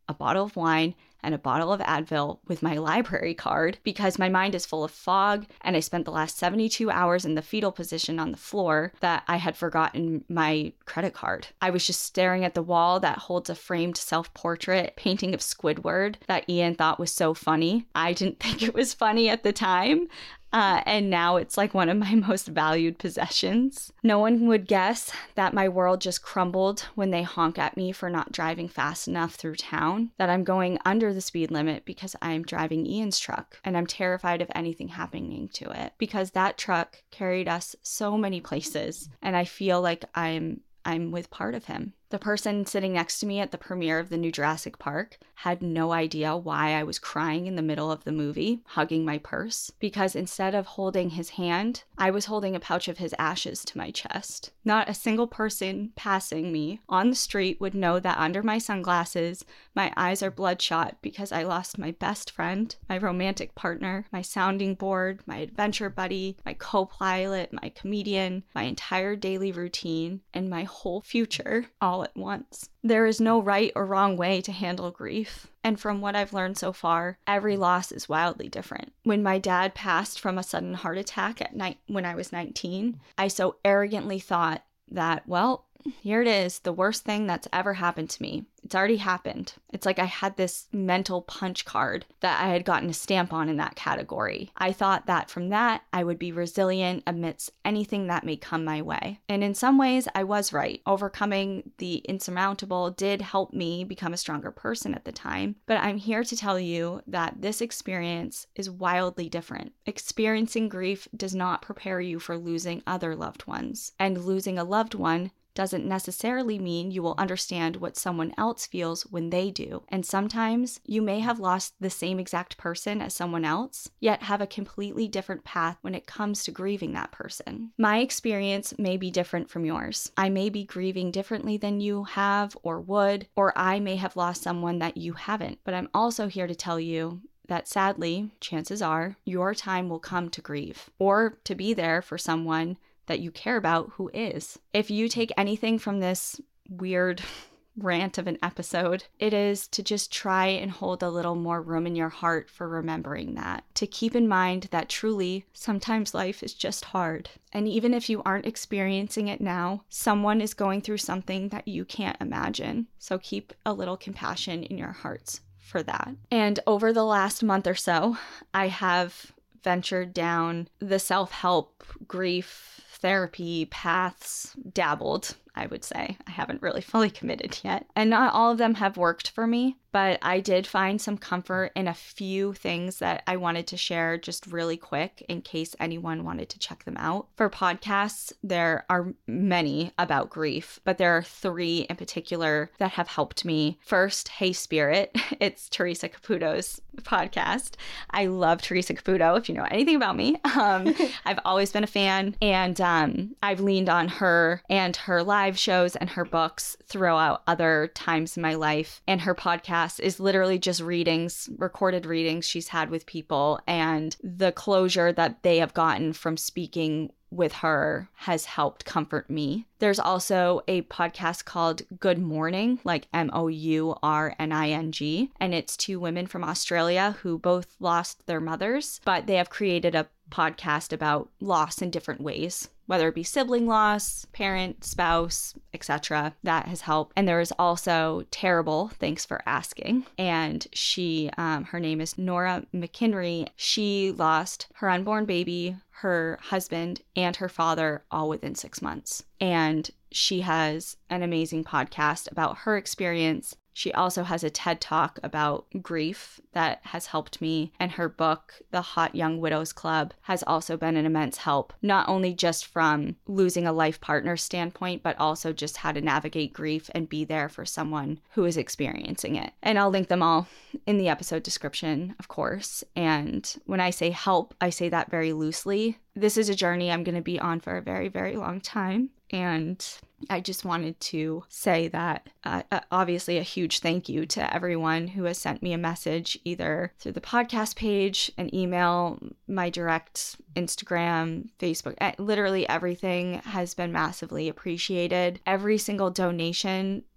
a bottle of wine, and a bottle of Advil with my library card because my mind is full of fog and I spent the last seventy-two hours in the fetal position on the floor that I had forgotten my credit card. I was just staring at the wall that holds a framed self-portrait painting of Squidward that Ian thought was so funny. I didn't think it was funny at the time. Uh, and now it's like one of my most valued possessions. No one would guess that my world just crumbled when they honk at me for not driving fast enough through town, that I'm going under the speed limit because I'm driving Ian's truck, and I'm terrified of anything happening to it because that truck carried us so many places, and I feel like I'm I'm with part of him. The person sitting next to me at the premiere of the new Jurassic Park had no idea why I was crying in the middle of the movie, hugging my purse, because instead of holding his hand, I was holding a pouch of his ashes to my chest. Not a single person passing me on the street would know that under my sunglasses, my eyes are bloodshot because I lost my best friend, my romantic partner, my sounding board, my adventure buddy, my co-pilot, my comedian, my entire daily routine, and my whole future all at once. There is no right or wrong way to handle grief. And from what I've learned so far, every loss is wildly different. When my dad passed from a sudden heart attack at night when I was nineteen, I so arrogantly thought that, well, here it is, the worst thing that's ever happened to me. It's already happened. It's like I had this mental punch card that I had gotten a stamp on in that category. I thought that from that, I would be resilient amidst anything that may come my way. And in some ways, I was right. Overcoming the insurmountable did help me become a stronger person at the time. But I'm here to tell you that this experience is wildly different. Experiencing grief does not prepare you for losing other loved ones. And losing a loved one doesn't necessarily mean you will understand what someone else feels when they do. And sometimes you may have lost the same exact person as someone else, yet have a completely different path when it comes to grieving that person. My experience may be different from yours. I may be grieving differently than you have or would, or I may have lost someone that you haven't. But I'm also here to tell you that sadly, chances are, your time will come to grieve or to be there for someone that you care about who is. If you take anything from this weird rant of an episode, it is to just try and hold a little more room in your heart for remembering that. To keep in mind that truly, sometimes life is just hard. And even if you aren't experiencing it now, someone is going through something that you can't imagine. So keep a little compassion in your hearts for that. And over the last month or so, I have ventured down the self-help, grief, therapy paths, dabbled, I would say. I haven't really fully committed yet. And not all of them have worked for me, but I did find some comfort in a few things that I wanted to share just really quick in case anyone wanted to check them out. For podcasts, there are many about grief, but there are three in particular that have helped me. First, Hey Spirit. It's Teresa Caputo's podcast. I love Teresa Caputo, if you know anything about me. Um, I've always been a fan, and um, I've leaned on her and her live shows and her books throughout other times in my life. And her podcast is literally just readings, recorded readings she's had with people, and the closure that they have gotten from speaking with her has helped comfort me. There's also a podcast called Good Morning, like M O U R N I N G, and it's two women from Australia who both lost their mothers, but they have created a podcast about loss in different ways, whether it be sibling loss, parent, spouse, et cetera. That has helped. And there is also Terrible, Thanks for Asking. And she, um, her name is Nora McHenry. She lost her unborn baby, her husband, and her father all within six months. And she has an amazing podcast about her experience. She also has a TED Talk about grief that has helped me, and her book, The Hot Young Widows Club, has also been an immense help, not only just from losing a life partner standpoint, but also just how to navigate grief and be there for someone who is experiencing it. And I'll link them all in the episode description, of course. And when I say help, I say that very loosely. This is a journey I'm going to be on for a very, very long time. And I just wanted to say that uh, obviously a huge thank you to everyone who has sent me a message either through the podcast page, an email, my direct Instagram, Facebook. Literally everything has been massively appreciated. Every single donation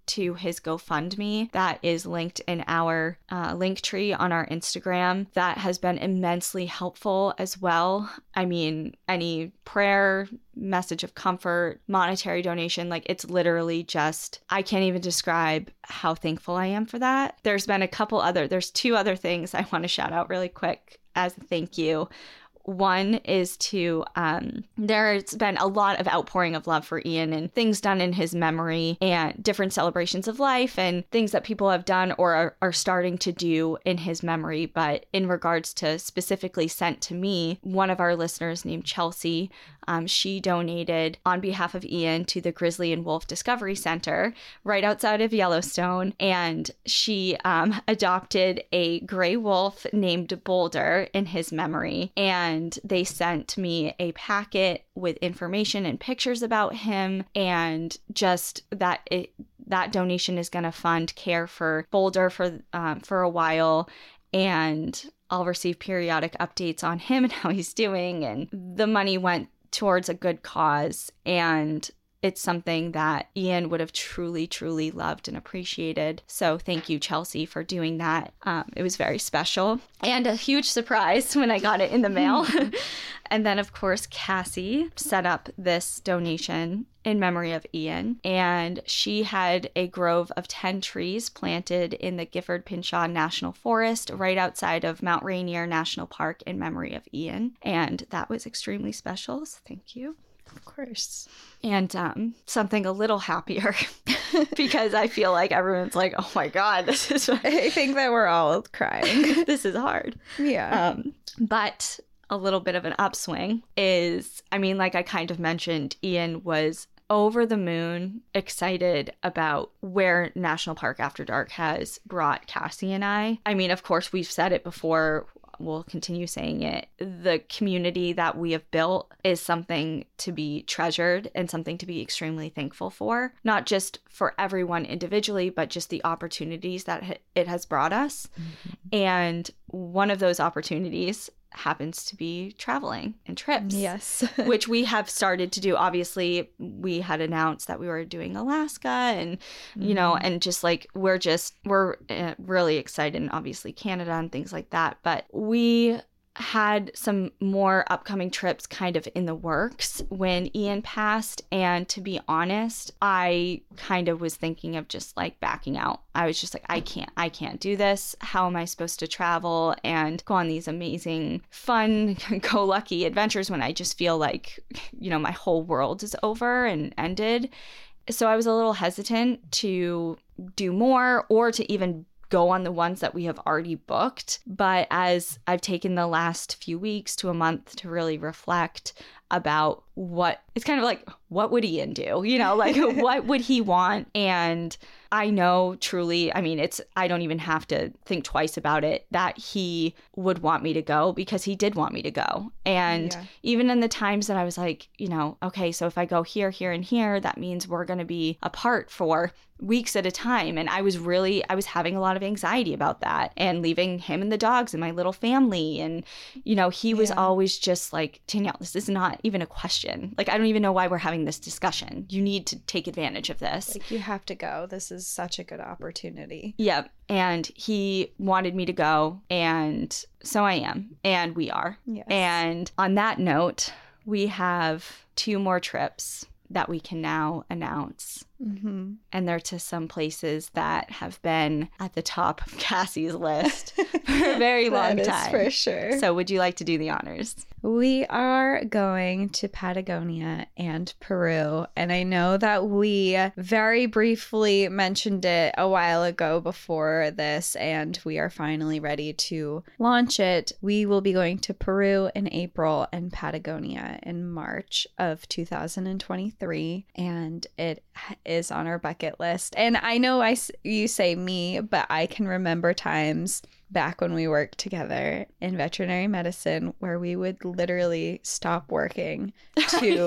to his GoFundMe that is linked in our uh, link tree on our Instagram. That has been immensely helpful as well. I mean, any prayer, message of comfort, monetary donation, like it's literally just, I can't even describe how thankful I am for that. There's been a couple other, there's two other things I want to shout out really quick as a thank you. One is to, um, there's been a lot of outpouring of love for Ian and things done in his memory and different celebrations of life and things that people have done or are, are starting to do in his memory. But in regards to specifically sent to me, one of our listeners named Chelsea, um, she donated on behalf of Ian to the Grizzly and Wolf Discovery Center right outside of Yellowstone. And she um, adopted a gray wolf named Boulder in his memory. And And they sent me a packet with information and pictures about him, and just that it, that donation is going to fund care for Boulder for um, for a while, and I'll receive periodic updates on him and how he's doing. And the money went towards a good cause, and it's something that Ian would have truly, truly loved and appreciated. So thank you, Chelsea, for doing that. Um, it was very special and a huge surprise when I got it in the mail. And then, of course, Cassie set up this donation in memory of Ian. And she had a grove of ten trees planted in the Gifford Pinchot National Forest right outside of Mount Rainier National Park in memory of Ian. And that was extremely special. So thank you. Of course. And um, something a little happier because I feel like everyone's like, oh my God, this is, I think that we're all crying. This is hard. Yeah. Um, but a little bit of an upswing is, I mean, like I kind of mentioned, Ian was over the moon excited about where National Park After Dark has brought Cassie and I. I mean, of course, we've said it before. We'll continue saying it. The community that we have built is something to be treasured and something to be extremely thankful for, not just for everyone individually, but just the opportunities that it has brought us. Mm-hmm. And one of those opportunities happens to be traveling and trips. Yes. Which we have started to do. Obviously, we had announced that we were doing Alaska and, you mm-hmm. know, and just like, we're just, we're uh, really excited, and obviously Canada and things like that. But we had some more upcoming trips kind of in the works when Ian passed. And to be honest, I kind of was thinking of just like backing out. I was just like, I can't, I can't do this. How am I supposed to travel and go on these amazing, fun, go lucky adventures when I just feel like, you know, my whole world is over and ended? So I was a little hesitant to do more or to even go on the ones that we have already booked. But as I've taken the last few weeks to a month to really reflect about what, it's kind of like, what would Ian do? You know, like what would he want? And I know truly, I mean, it's, I don't even have to think twice about it, that he would want me to go because he did want me to go. And yeah. even in the times that I was like, you know, okay, so if I go here, here, and here, that means we're going to be apart for weeks at a time. And I was really, I was having a lot of anxiety about that and leaving him and the dogs and my little family. And, you know, he was yeah. always just like, Danielle, this is not even a question. Like, I don't even know why we're having this discussion. You need to take advantage of this. Like, you have to go. This is such a good opportunity. Yeah. And he wanted me to go. And so I am. And we are. Yes. And on that note, we have two more trips that we can now announce. Mm-hmm. And they're to some places that have been at the top of Cassie's list for a very long that time. Is for sure. So would you like to do the honors? We are going to Patagonia and Peru. And I know that we very briefly mentioned it a while ago before this, and we are finally ready to launch it. We will be going to Peru in April and Patagonia in March of two thousand twenty-three. And it is on our bucket list. And I know I, you say me, but I can remember times back when we worked together in veterinary medicine where we would literally stop working to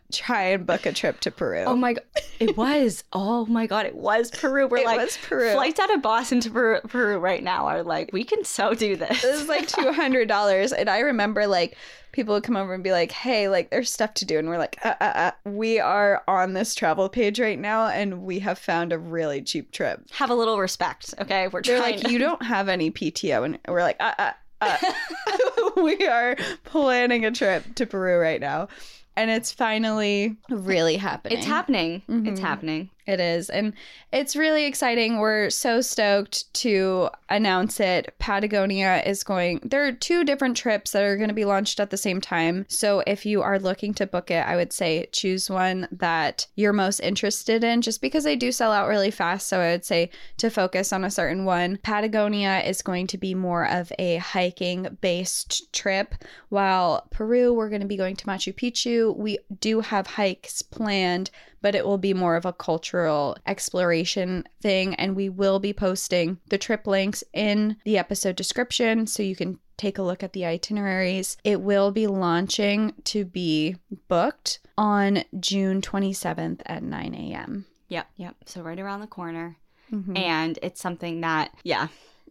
try and book a trip to Peru. Oh my God. It was. Oh my God. It was Peru. We're it like, was Peru. Flights out of Boston to Peru, Peru right now are like, we can so do this. This is like two hundred dollars. And I remember like people would come over and be like, hey, like there's stuff to do. And we're like, uh, uh, uh, we are on this travel page right now and we have found a really cheap trip. Have a little respect. Okay. We're They're trying like, to- you don't have any P T O. And we're like, uh, uh, uh. We are planning a trip to Peru right now. And it's finally really happening. It's happening. Mm-hmm. It's happening. It is. And it's really exciting. We're so stoked to announce it. Patagonia is going, there are two different trips that are going to be launched at the same time. So if you are looking to book it, I would say choose one that you're most interested in, just because they do sell out really fast. So I would say to focus on a certain one. Patagonia is going to be more of a hiking based trip, while Peru, we're going to be going to Machu Picchu. We do have hikes planned, but it will be more of a cultural exploration thing. And we will be posting the trip links in the episode description so you can take a look at the itineraries. It will be launching to be booked on June twenty-seventh at nine a.m. Yep. Yep. So right around the corner. Mm-hmm. And it's something that, yeah,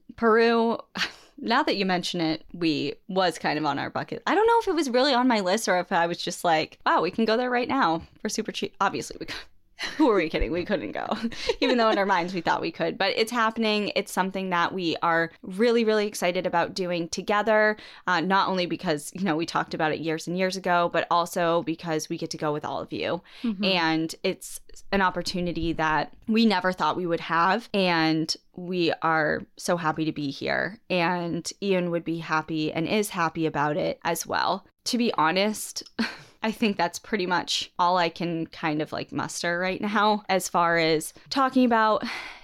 Peru, now that you mention it, we was kind of on our bucket. I don't know if it was really on my list or if I was just like, wow, we can go there right now for super cheap. Obviously, we could. Who were we kidding? We couldn't go, even though in our minds we thought we could. But it's happening. It's something that we are really, really excited about doing together, uh, not only because, you know, we talked about it years and years ago, but also because we get to go with all of you. Mm-hmm. And it's an opportunity that we never thought we would have. And we are so happy to be here. And Ian would be happy and is happy about it as well. To be honest, I think that's pretty much all I can kind of like muster right now as far as talking about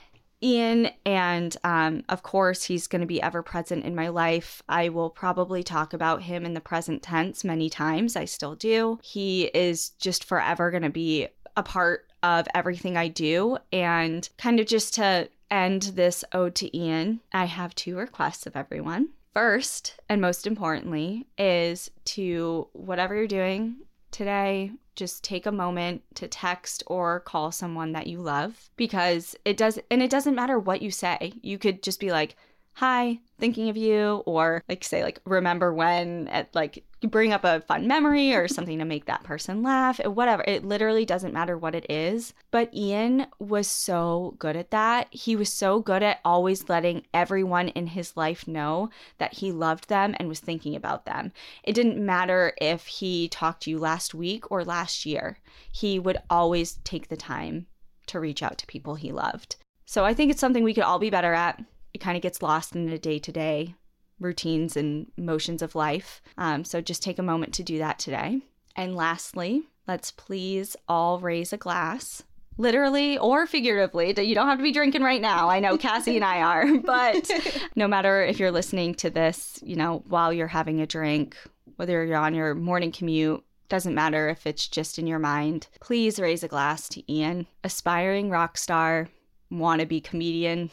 Ian. And um, of course, he's going to be ever present in my life. I will probably talk about him in the present tense many times. I still do. He is just forever going to be a part of everything I do. And kind of just to end this ode to Ian, I have two requests of everyone. First, and most importantly, is to whatever you're doing today, just take a moment to text or call someone that you love, because it does, and it doesn't matter what you say. You could just be like, hi, thinking of you, or like say like, remember when, at like you bring up a fun memory or something to make that person laugh, or whatever. It literally doesn't matter what it is. But Ian was so good at that. He was so good at always letting everyone in his life know that he loved them and was thinking about them. It didn't matter if he talked to you last week or last year. He would always take the time to reach out to people he loved. So I think it's something we could all be better at. It kind of gets lost in the day-to-day routines and motions of life. Um, so just take a moment to do that today. And lastly, let's please all raise a glass, literally or figuratively. You don't have to be drinking right now. I know Cassie and I are, but no matter if you're listening to this, you know, while you're having a drink, whether you're on your morning commute, doesn't matter if it's just in your mind, please raise a glass to Ian, aspiring rock star, wannabe comedian,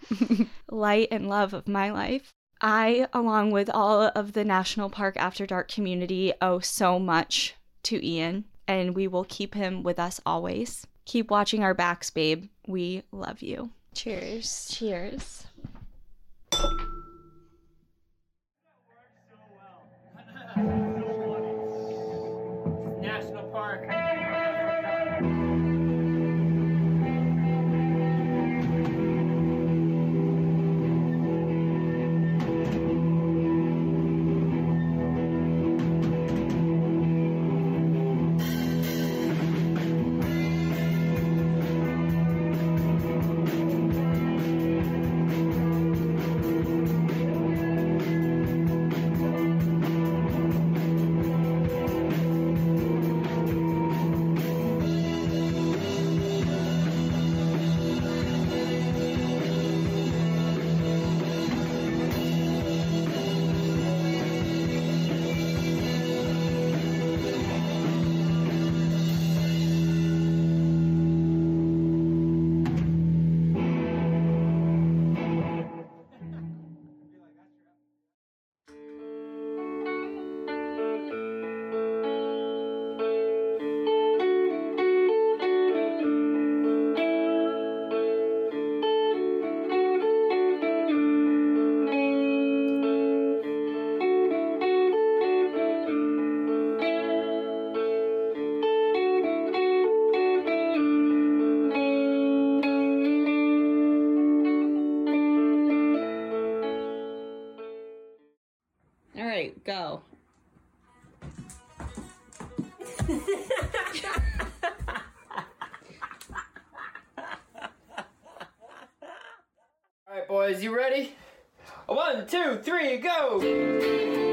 light and love of my life. I, along with all of the National Park After Dark community, owe so much to Ian, and we will keep him with us always. Keep watching our backs, babe. We love you. Cheers. Cheers. National Park. right, go. All right, boys, you ready? One, two, three, go!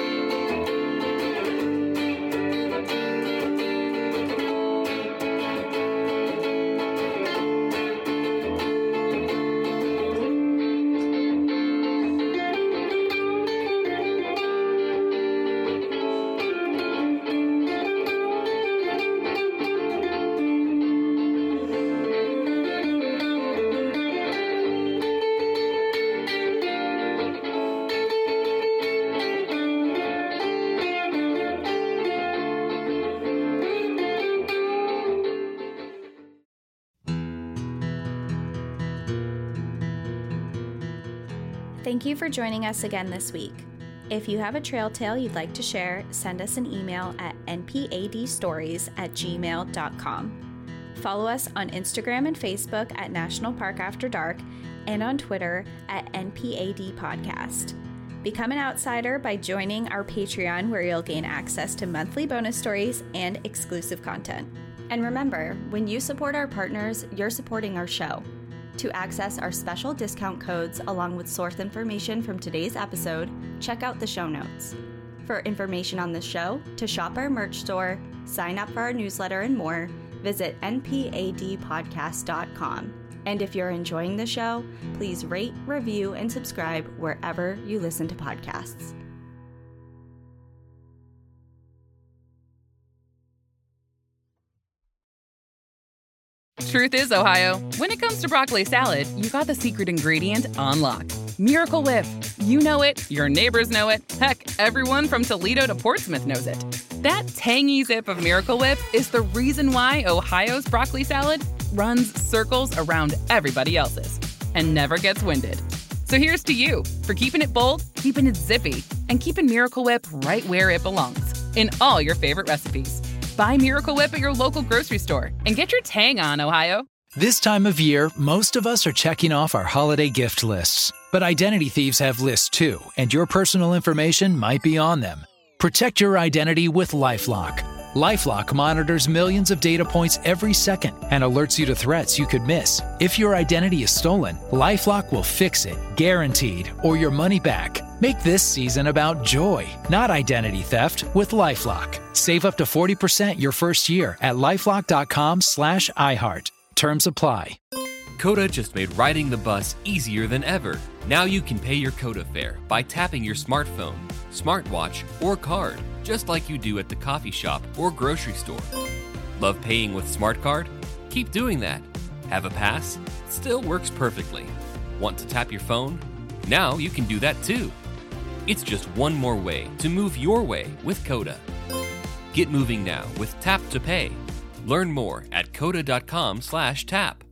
Thank you for joining us again this week. If you have a trail tale you'd like to share, send us an email at n p a d stories at gmail dot com. Follow us on Instagram and Facebook at National Park After Dark and on Twitter at N P A D Podcast. Become an outsider by joining our Patreon, where you'll gain access to monthly bonus stories and exclusive content. And remember, when you support our partners, you're supporting our show. To access our special discount codes along with source information from today's episode, check out the show notes. For information on the show, to shop our merch store, sign up for our newsletter, and more, visit n p a d podcast dot com. And if you're enjoying the show, please rate, review, and subscribe wherever you listen to podcasts. Truth is, Ohio, when it comes to broccoli salad, you got the secret ingredient on lock. Miracle Whip. You know it, your neighbors know it, heck, everyone from Toledo to Portsmouth knows it. That tangy zip of Miracle Whip is the reason why Ohio's broccoli salad runs circles around everybody else's and never gets winded. So here's to you for keeping it bold, keeping it zippy, and keeping Miracle Whip right where it belongs, in all your favorite recipes. Buy Miracle Whip at your local grocery store and get your tang on, Ohio. This time of year, most of us are checking off our holiday gift lists. But identity thieves have lists too, and your personal information might be on them. Protect your identity with LifeLock. LifeLock monitors millions of data points every second and alerts you to threats you could miss. If your identity is stolen, LifeLock will fix it, guaranteed, or your money back. Make this season about joy, not identity theft, with LifeLock. Save up to forty percent your first year at LifeLock dot com slash iHeart. Terms apply. Coda just made riding the bus easier than ever. Now you can pay your Coda fare by tapping your smartphone, smartwatch, or card, just like you do at the coffee shop or grocery store. Love paying with SmartCard? Keep doing that. Have a pass? Still works perfectly. Want to tap your phone? Now you can do that too. It's just one more way to move your way with Coda. Get moving now with Tap to Pay. Learn more at coda dot com slash tap.